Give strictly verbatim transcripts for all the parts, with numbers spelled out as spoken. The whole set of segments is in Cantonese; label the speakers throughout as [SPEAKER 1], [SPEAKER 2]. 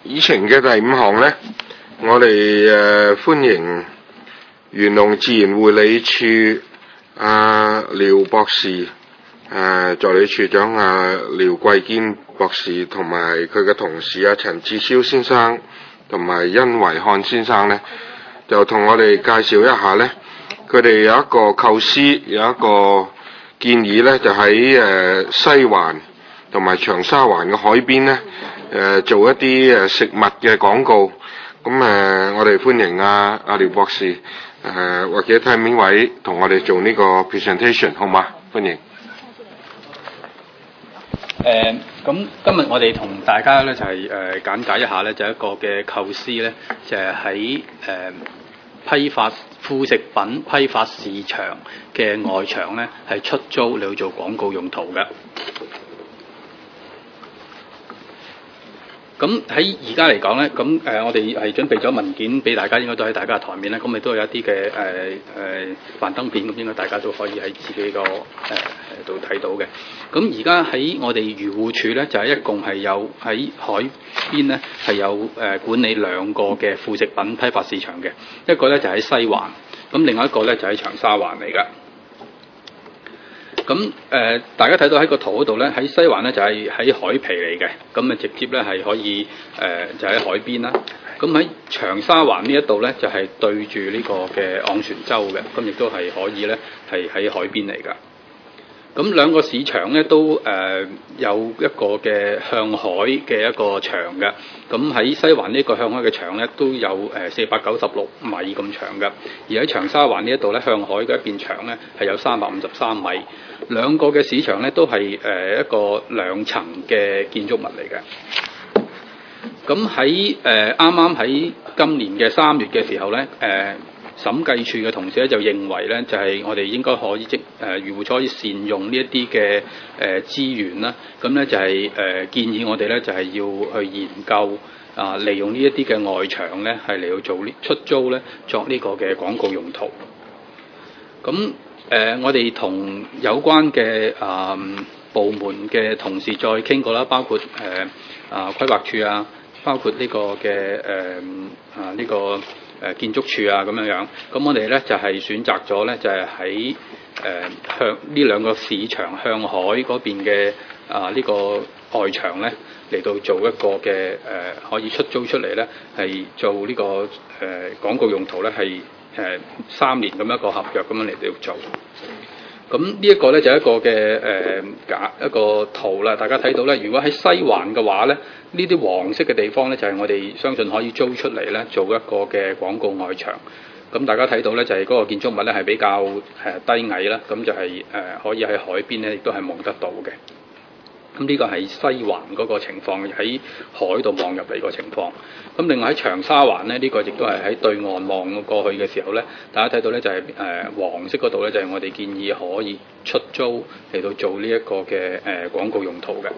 [SPEAKER 1] 議程嘅第五項呢，我哋誒、呃、歡迎漁農自然護理處阿廖博士、誒、呃、助理處長阿廖桂堅博士同埋佢嘅同事阿陳志霄先生同埋殷維漢先生呢，就同我哋介紹一下呢，佢哋有一個構思，有一個建議呢，就喺誒、呃、西環同埋長沙灣嘅海邊呢，誒、呃、做一啲誒食物嘅廣告。咁誒、呃，我哋歡迎阿阿廖博士，誒、呃、或者睇下邊位同我哋做呢個 presentation 好嗎？歡迎。
[SPEAKER 2] 誒，咁今日我哋同大家咧就係、是、誒、呃、簡介一下咧，就一個嘅構思咧，就係喺誒批發副食品批發市場嘅外牆咧，係出租嚟做廣告用途嘅。咁喺而家嚟講咧，咁誒、呃、我哋係準備咗文件俾大家，應該都喺大家嘅台面咧。咁亦都有一啲嘅誒誒幻燈片，咁應該大家都可以喺自己個誒度睇到嘅。咁而家喺我哋漁護署咧，就係、是、一共係有喺海邊咧係有誒、呃、管理兩個嘅副食品批發市場嘅，一個咧就喺、是、西環，咁另外一個咧就喺、是、長沙灣嚟㗎。咁誒、呃，大家睇到喺個圖嗰度咧，喺西環咧就係、是、喺海皮嚟嘅，咁啊直接咧係可以誒、呃、就喺海邊啦。咁喺長沙灣呢一度咧就係、是、對住呢個嘅昂船洲嘅，咁亦都係可以咧係喺海邊嚟㗎。咁兩個市場咧都誒、呃、有一個嘅向海嘅一個牆嘅，咁喺西環呢個向海嘅牆咧都有誒四百九十六米咁長嘅，而喺長沙灣呢一度咧向海嘅一邊牆咧係有三百五十三米，兩個嘅市場咧都係誒、呃、一個兩層嘅建築物嚟嘅。咁喺誒啱啱喺今年嘅三月嘅時候咧，誒、呃審計處嘅同事咧就認為咧，就係、是、我哋應該可以即誒漁護署可以善用呢一啲嘅誒資源啦。咁咧就係、是、誒、呃、建議我哋咧就係、是、要去研究啊、呃，利用呢一啲嘅外牆咧係嚟到做出租咧作呢個嘅廣告用途。咁誒、呃、我哋同有關嘅啊、呃、部門嘅同事再傾過啦，包括誒啊規劃處啊，包括呢個嘅誒啊呢個。誒建築署啊咁樣樣，咁我哋咧就係、是、選擇咗咧就係喺誒向呢兩個市場向海嗰邊嘅啊呢、這個外牆咧嚟到做一個嘅誒、呃、可以出租出嚟咧係做呢、這個誒、呃、廣告用途咧係誒三年咁一個合約咁樣嚟到做。咁呢一個咧就係、一個嘅誒假一個圖啦，大家睇到咧，如果喺西環嘅話咧，呢啲黃色嘅地方咧就係、是、我哋相信可以租出嚟咧做一個嘅廣告外牆。咁大家睇到咧就係、是、嗰個建築物咧係比較誒低矮啦，咁就係、是、誒、呃、可以喺海邊咧亦都係望得到嘅。咁呢個係西環嗰個情況，喺海度望入嚟個情況。咁另外喺長沙灣咧，呢、這個亦都係喺對岸望過去嘅時候咧，大家睇到咧就係、是、誒、呃、黃色嗰度咧就係、是、我哋建議可以出租嚟到做呢一個嘅誒、呃、廣告用途嘅。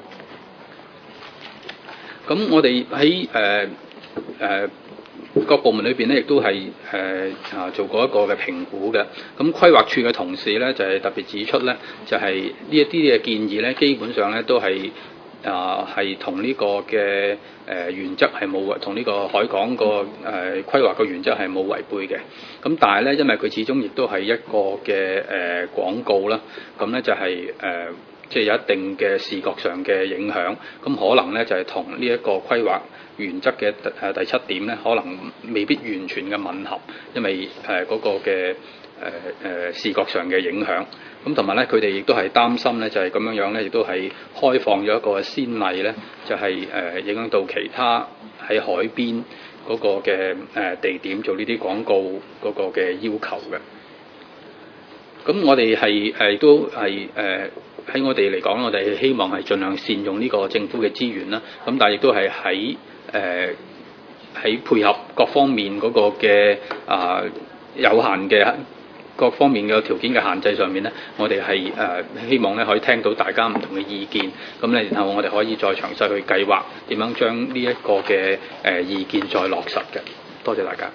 [SPEAKER 2] 咁我哋喺誒誒各部門裏邊咧，亦都係誒啊做過一個嘅評估嘅。咁規劃處嘅同事咧，就係、是、特別指出咧，就係呢一啲嘅建議咧，基本上咧都係啊係同呢個嘅誒、呃、原則係冇同呢個海港個誒、呃、規劃嘅原則係冇違背嘅。咁但係咧，因為佢始終亦都係一個嘅誒、呃、廣告啦，咁咧就係、是、誒。呃即係有一定嘅視覺上嘅影響，咁可能咧就係同呢一個規劃原則嘅誒第七點咧，可能未必完全嘅吻合，因為誒嗰、呃那個嘅誒誒視覺上嘅影響。咁同埋咧，佢哋亦都係擔心咧，就係、是、咁樣樣咧，亦都係開放咗一個先例咧，就係、是、誒、呃、影響到其他喺海邊嗰個嘅誒、呃、地點做呢啲廣告嗰個嘅要求嘅。咁我哋係誒都係誒喺我哋嚟講，我哋希望係盡量善用呢個政府嘅資源啦。咁但係亦都係喺誒喺配合各方面嗰個嘅啊、呃、有限嘅各方面嘅條件嘅限制上面咧，我哋係誒希望咧可以聽到大家唔同嘅意見，咁咧然後我哋可以再詳細去計劃點樣將呢一個嘅誒、呃、意見再落實嘅。多謝大家。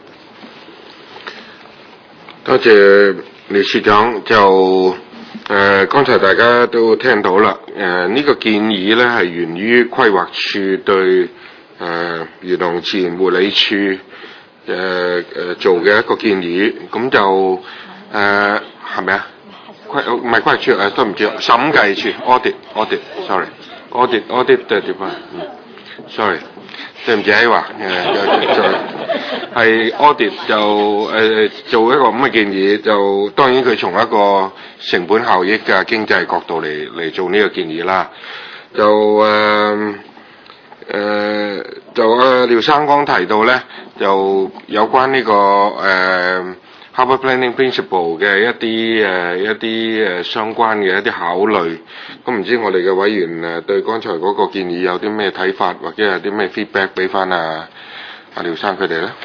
[SPEAKER 1] 多謝廖處長。就誒、呃，剛才大家都聽到啦。誒、呃，呢、這個建議咧係源於規劃處對誒漁農自然護理處誒誒做嘅一個建議，咁就誒係咪啊？規唔係規劃處誒都唔知審計處 audit audit sorry audit audit 嘅點啊？嗯 sorry 對唔住喺話誒就係 audit 就誒、呃、做一個咁嘅建議，就當然佢從一個成本效益嘅經濟角度嚟嚟做呢個建議啦。就誒誒、呃呃、就阿廖生剛提到咧，就有關呢、這個誒、呃、Harbour Planning Principle 嘅一啲誒、呃、一啲誒相關嘅一啲考慮。咁唔知我哋嘅委員誒對剛才嗰個建議有啲咩睇法，或者有啲咩 feedback 俾翻啊阿廖生佢哋咧？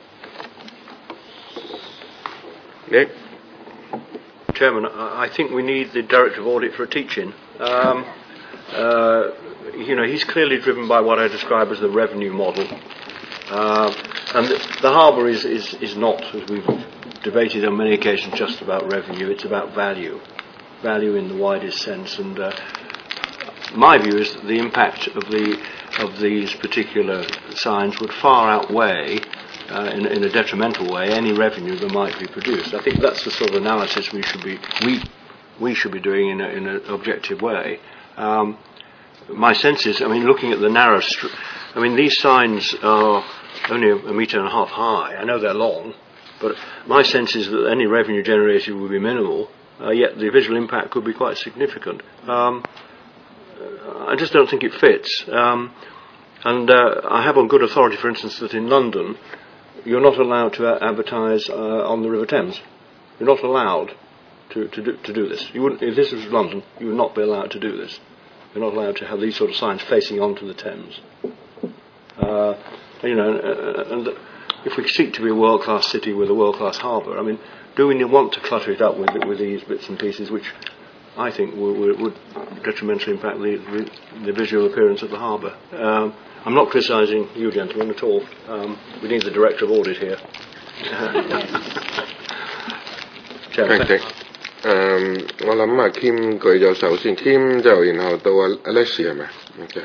[SPEAKER 3] Nick? Chairman, I think we need the Director of Audit for a teach-in. Um, uh, you know, he's clearly driven by what I describe as the revenue model. Uh, and the, the harbour is, is, is not, as we've debated on many occasions, just about revenue. It's about value. Value in the widest sense. And uh, my view is that the impact of, the, of these particular signs would far outweigh Uh, in, in a detrimental way, any revenue that might be produced. I think that's the sort of analysis we should be we we should be doing in, a, in an objective way. Um, my sense is, I mean, looking at the narrow, str- I mean, these signs are only a, a metre and a half high. I know they're long, but my sense is that any revenue generated would be minimal. Uh, yet the visual impact could be quite significant. Um, I just don't think it fits. Um, and uh, I have on good authority, for instance, that in London, you're not allowed to advertise uh, on the River Thames. You're not allowed to, to, do, to do this. You wouldn't, if this was London, you would not be allowed to do this. You're not allowed to have these sort of signs facing onto the Thames. Uh, you know, uh, and if we seek to be a world-class city with a world-class harbour, I mean, do we want to clutter it up with, with these bits and pieces, which I think would, would detrimentally impact the, the, the visual appearance of the harbour? Um, I'm not criticising you gentlemen at all. Um, we need the Director of Audit here. Chairman.
[SPEAKER 1] Thank you. 誒，我諗啊 Kim 舉咗手先 ，Kim 就然後到阿 Alex 係咪 ？OK，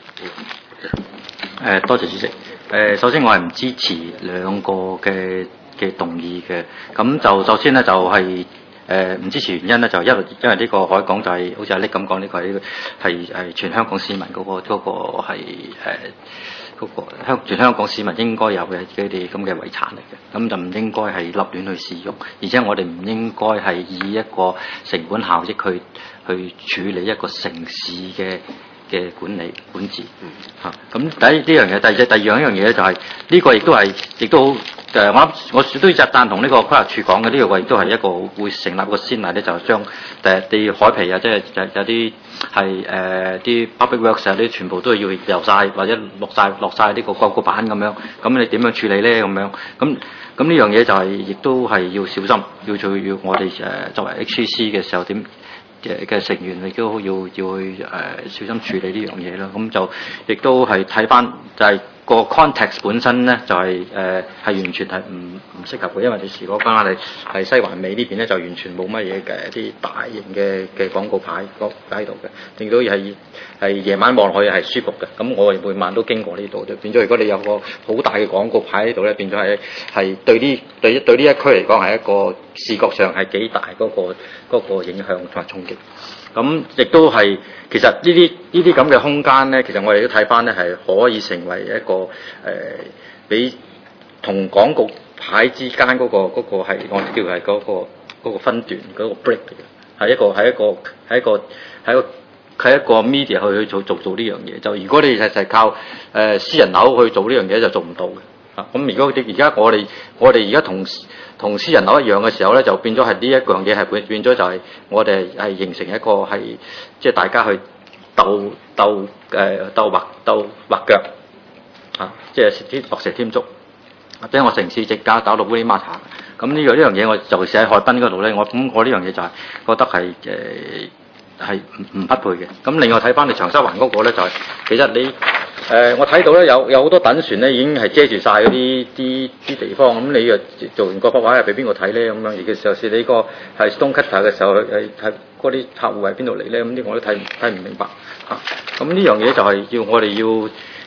[SPEAKER 4] 誒，多謝主席。誒，首先我係唔支持兩個嘅嘅動議嘅。咁就首先咧就係、是。誒唔支持原因咧，就因為因為呢個海港就係、是、好似阿力咁講，呢、這個係係係全香港市民嗰、那個嗰、那個係誒嗰個香全香港市民應該有嘅佢哋咁嘅遺產嚟嘅，咁就唔應該係立亂去使用，而且我哋唔應該係以一個成本效益去去處理一個城市嘅嘅管理管治嚇。咁、嗯、第一呢樣嘢，第二第二樣一樣嘢咧就係、是、呢、這個亦都係亦都。誒，我諗我都要贊同呢個規劃處講嘅呢個位，都係一個會成立個先例咧，就將誒啲海皮啊，即係有有啲係誒啲 public works 啊，啲全部都要油晒或者落晒落晒呢個廣告板咁樣，咁你點樣處理咧？咁樣咁咁呢樣嘢就係、是、亦都係要小心，要做要我哋誒作為 H C C 嘅時候點嘅嘅成員，亦都要要去誒、呃、小心處理呢樣嘢啦。咁就亦都係睇翻就係、是。個 context 本身咧就係誒係完全係唔唔適合嘅，因為你如果翻嚟係西環尾呢邊咧，就完全冇乜嘢嘅一啲大型嘅嘅廣告牌喺度嘅，亦都係係夜晚望落去係舒服嘅。咁我每晚都經過呢度，就變咗如果你有個好大嘅廣告牌喺度咧，變咗係係對呢對對呢一區嚟講係一個視覺上係幾大嗰、嗰個嗰個影響同埋衝擊。咁亦都係，其實呢啲呢啲咁嘅空間咧，其實我哋都睇翻咧，係可以成為一個誒，俾同廣告牌之間嗰、嗰個嗰、嗰個係我哋叫係嗰、嗰個嗰個分段嗰、嗰個 break 嚟嘅，係一個係一個係一個係一個係一個 media 去去做做做呢樣嘢。就如果你係係靠誒、呃、私人樓去做呢樣嘢，就做唔到嘅。啊，咁如果而家我哋我哋而家同同私人樓一樣嘅時候咧，就變咗係呢一樣嘢係變變咗就係我哋係形成一個係即係大家去鬥鬥誒鬥畫鬥畫腳啊，即係添落蛇添足，或者我城市直價打到烏哩馬茶。咁呢樣呢樣嘢我尤其是喺海濱嗰度咧，我咁我呢樣嘢就係覺得係誒係唔唔匹配嘅。咁另外睇翻你長沙灣嗰個咧，就係、是、其實你。誒、呃，我睇到咧有有好多躉船咧已經係遮住晒嗰啲啲啲地方，咁你又做完個幅畫係俾邊個睇咧？咁樣而嘅時候是你個係 stone cutter 嘅時候，係係嗰啲客戶喺邊度嚟咧？咁啲我都睇睇唔明白嚇。咁、啊、呢樣嘢就係要我哋要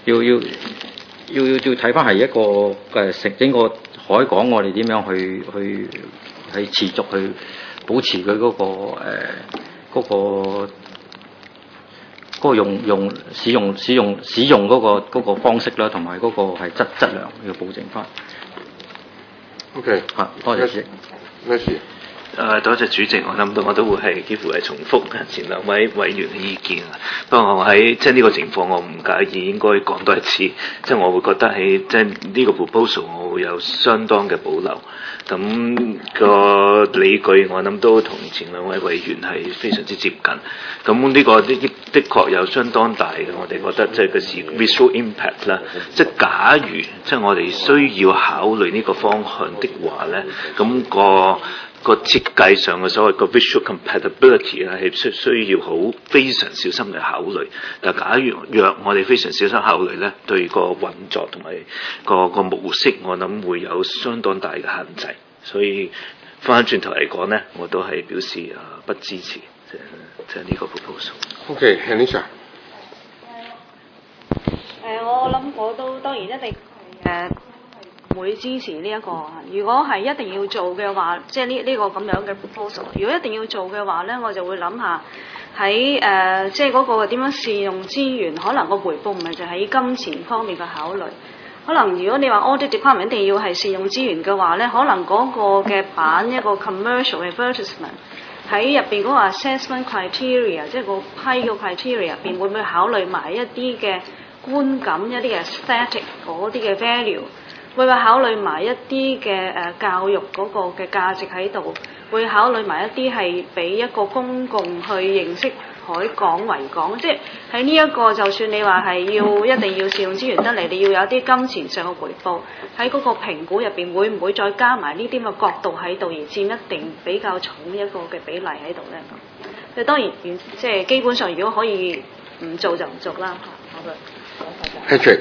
[SPEAKER 4] 要要要要要睇翻係一個誒成整個海港，我哋點樣去去係持續去保持佢嗰、嗰個誒嗰、呃嗰個嗰個用用使用使用使用嗰、嗰個嗰個方式啦，同埋嗰個係質質量要保證翻。
[SPEAKER 1] OK，
[SPEAKER 4] 嚇，多謝主席。
[SPEAKER 1] 咩事？
[SPEAKER 5] 誒多謝主席，我諗到我都會係幾乎係重複前兩位委員嘅意見啊。不過我喺即係呢個情況，我唔介意應該講多一次。即係我會覺得喺即係呢個 proposal，我會有相當嘅保留。咁個理據我諗都同前兩位委員係非常之接近。咁呢個的的確有相當大嘅，我哋覺得即係個是 visual impact 啦。即係假如即係我哋需要考慮呢個方向的話咧，咁個個設計上嘅所謂個 visual compatibility 咧係需需要好非常小心嘅考慮。但假如若我哋非常小心考慮咧，對個運作同埋個個模式，我諗會有相當大嘅限制。所以翻轉頭嚟講咧，我都係表示啊不支持，即係即係呢個 proposal。
[SPEAKER 1] OK， Anisha。
[SPEAKER 6] 誒，我諗我都當然一定誒唔會支持呢、這、一個。如果係一定要做嘅話，即係呢呢個咁樣嘅 proposal。如果一定要做嘅話咧，我就會諗下喺誒即係嗰個點樣善用資源，可能個回報唔係就喺金錢方面嘅考慮。可能如果你話 audit department 一定要係善用資源嘅話咧，可能嗰個嘅版一個 commercial advertisement 喺入邊嗰個 assessment criteria， 即係個批嘅 criteria 入邊會唔會考慮埋一啲嘅觀感、一啲嘅 aesthetic 嗰啲嘅 value， 會唔會考慮埋一啲嘅誒教育嗰個嘅價值喺度，會考慮埋一啲係俾一個公共去認識海港維港，即係喺呢一個，就算你話係要一定要善用資源得嚟，你要有啲金錢上嘅回報，喺嗰個評估入邊會唔會再加埋呢啲咁嘅角度喺度，而佔一定比較重一個嘅比例喺度咧？咁，當然即係基本上，如果可以唔做就唔做啦。好嘅。
[SPEAKER 1] Patrick，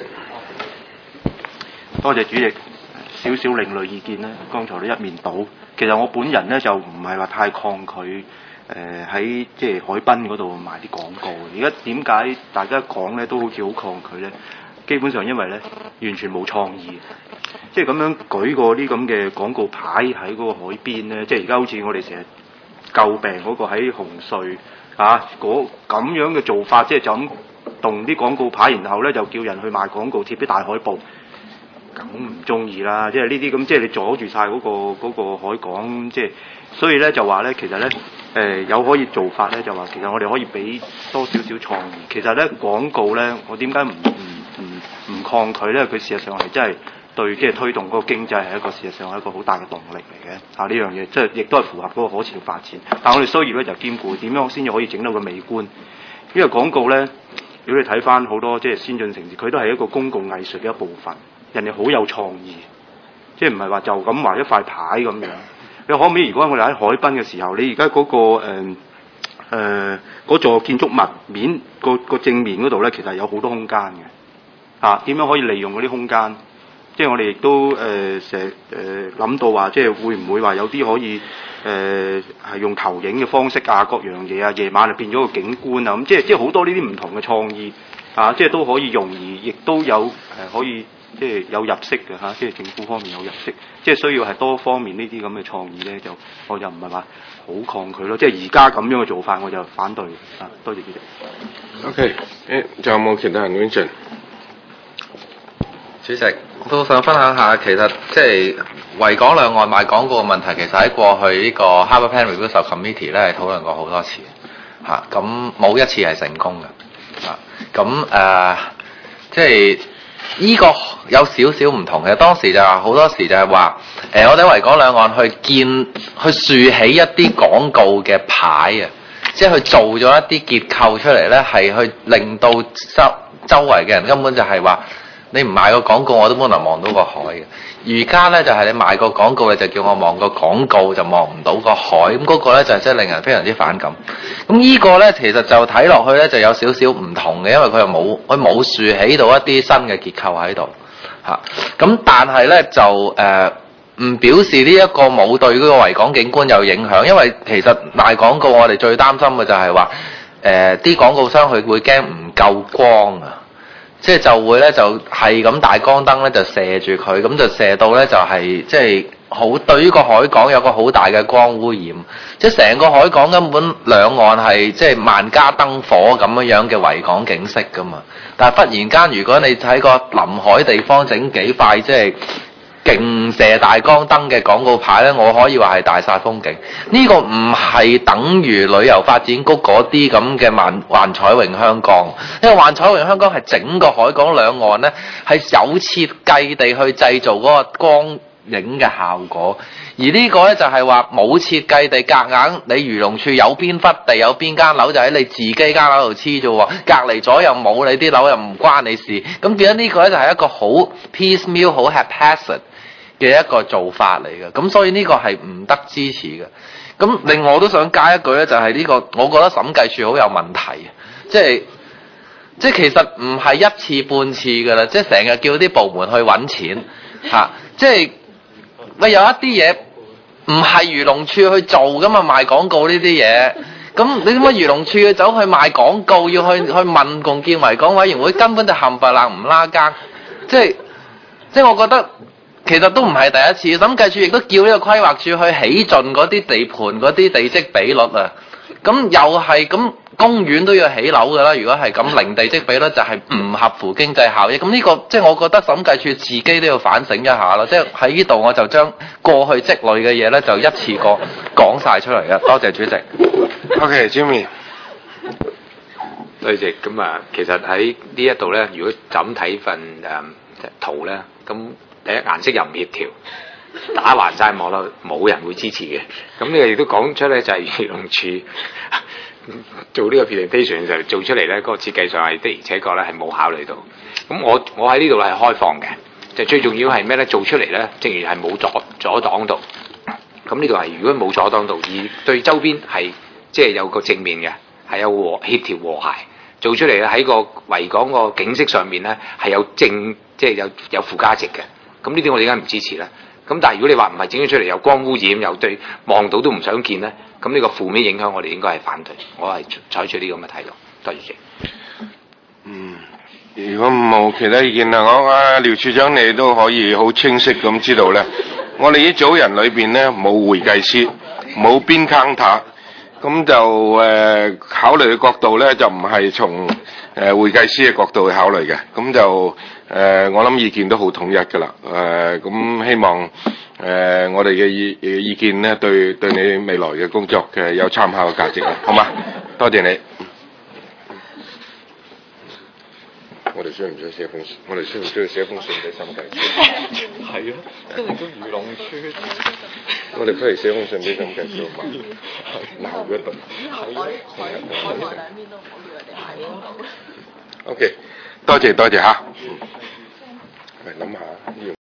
[SPEAKER 7] 多謝主席。少少另類意見咧，剛才都一面倒。其實我本人咧就唔係話太抗拒。誒喺即係海濱嗰度賣啲廣告，而家點解大家講咧都好似好抗拒咧？基本上因為咧完全冇創意，即係咁樣舉個啲咁嘅廣告牌喺嗰個海邊咧，即係而家好似我哋成日詬病嗰個喺紅隧啊嗰咁樣嘅做法，即係就咁動啲廣告牌，然後咧就叫人去賣廣告貼啲大海報，咁唔中意啦！即係呢啲咁，即係你阻住晒嗰個嗰個海港，即係所以咧就話咧，其實咧。誒、呃、有可以做法咧，就話其實我哋可以俾多少少創意。其實咧廣告咧，我點解唔唔唔唔抗拒咧？佢事實上係真係對即係推動嗰個經濟係一個事實上係一個好大嘅動力嚟嘅。啊呢樣嘢即係亦都係符合嗰個可持續發展。但係我哋需要咧就兼顧點樣先至可以整到個美觀。因為廣告咧，如果你睇翻好多即係先進城市，佢都係一個公共藝術嘅一部分。人哋好有創意，即係唔係話就咁畫一塊牌咁樣。你可唔可以？如果我哋喺海濱嘅時候，你而家嗰個誒誒嗰座建築物面個個正面嗰度咧，其實有好多空間嘅嚇。點、啊、樣可以利用嗰啲空間？即係我哋亦都誒成日誒諗到話，即係會唔會話有啲可以誒係、呃、用投影嘅方式啊，各樣嘢啊，夜晚就變咗個景觀啊，咁即係即係好多呢啲唔同嘅創意啊，即係都可以用，而亦都有誒、呃、可以。即係有入息嘅嚇，即係政府方面有入息，即係需要係多方面呢啲咁嘅創意咧，就我就唔係話好抗拒咯。即係而家咁樣嘅做法，我就反對啊！多謝主席。
[SPEAKER 1] OK，誒，仲有冇其他人 mention？
[SPEAKER 8] 主席，我都想分享下，其實即係維港兩岸賣廣告嘅問題，其實喺過去呢個 Harbour Plan Review Subcommittee 咧係討論過好多次嚇，咁冇一次係成功嘅嚇，咁誒即係。呢個有少少唔同嘅，當時就話好多時就係話，誒、呃、我哋喺維港兩岸去建、去豎起一啲廣告嘅牌啊，即係去做咗一啲結構出嚟咧，係去令到周周圍嘅人根本就係話，你唔賣個廣告我都冇能望到個海嘅。而家咧就係、是、你賣個廣告，你就叫我望個廣告就望唔到個海，咁、那、嗰個咧就真係令人非常之反感。咁呢個咧其實就睇落去咧就有少少唔同嘅，因為佢又冇佢冇豎起到一啲新嘅結構喺度嚇。咁但係咧就誒唔、呃、表示呢一個冇對嗰個維港景觀有影響，因為其實賣廣告我哋最擔心嘅就係話誒啲廣告商佢會驚唔夠光啊。 即係就會咧就係咁大光燈咧就射住佢，咁就射到咧就係即係好對於個海港有個好大嘅光污染，即係成個海港根本兩岸係即係萬家燈火咁樣樣嘅維港景色噶嘛。但係忽然間，如果你喺個臨海地方整幾塊即係勁射大光燈嘅廣告牌咧，我可以話係大煞風景。呢、這個唔係等於旅遊發展局嗰啲咁嘅幻幻彩詠香江，因為幻彩詠香江係整個海港兩岸咧係有設計地去製造嗰個光影嘅效果，而呢個咧就係話冇設計地夾硬，你漁農處有邊忽地有邊間樓就喺你自己間樓度黐啫喎，隔離咗又冇你啲樓又唔關你事，咁變咗呢個咧就係一個好 piecemeal 好 haphazard 嘅一個做法嚟嘅，咁所以呢個係唔得支持嘅。咁另外我都想加一句咧，就係呢個我覺得審計處好有問題，即係即係其實唔係一次半次㗎啦，即係成日叫啲部門去揾錢嚇，即係喂有一啲嘢唔係漁農處去做㗎嘛，賣廣告呢啲嘢，咁你點解漁農處要走去賣廣告，要去去問共建維港委員會，根本就冚唪唥唔拉更，即係即係我覺得。其實都唔係第一次，審計處亦都叫呢個規劃處去起盡嗰啲地盤嗰啲地積比率啊。咁又係咁，公園都要起樓㗎啦。如果係咁零地積比率，就係唔合乎經濟效益。咁呢、這個即係、就是、我覺得審計處自己都要反省一下啦。即係喺呢度我就將過去積累嘅嘢咧，就一次過講晒出嚟啦。多謝主席。
[SPEAKER 1] OK，Jimmy。
[SPEAKER 9] 主席，咁啊，其實喺呢一度咧，如果就咁睇份誒圖咧，咁。第一顏色又唔協調，打橫晒網絡，冇人會支持嘅。咁呢個亦都講出咧，就係漁農處做呢個 presentation 就做出嚟咧，嗰、那個設計上係的而且確咧係冇考慮到。咁我我喺呢度係開放嘅，就最重要係咩咧？做出嚟咧，正如係冇阻阻擋到。咁呢度係如果冇阻擋到，而對周邊係即係有個正面嘅，係有和協調和諧。做出嚟咧喺個維港個景色上面咧係有正即係有有附加值嘅。咁呢啲我哋點解唔支持咧？咁但係如果你話唔係整咗出嚟有光污染，又對望到都唔想見咧，咁呢個負面影響我哋應該係反對。我係採取呢個咁嘅態度。多謝主席。
[SPEAKER 1] 嗯，如果冇其他意見啦，我啊廖處長你都可以好清晰咁知道咧，我哋呢組人裏邊咧冇會計師，冇邊 counter，咁就誒、呃、考慮嘅角度咧就唔係從誒、呃、會計師嘅角度去考慮嘅，咁就。誒、呃，我諗意見都好統一㗎啦。誒、呃，咁希望誒、呃、我哋嘅意意見咧，對對你未來嘅工作嘅有參考嘅價值啦，好嘛？多謝你。我哋需唔需要寫封信？我哋需唔需要寫封信俾審計處？係啊，跟住個漁農處。我哋不如寫封信俾審計處嘛？鬧一頓。係啊。海海兩邊都唔好叫佢哋係咯。O K。多謝多謝嚇，喂諗下呢樣。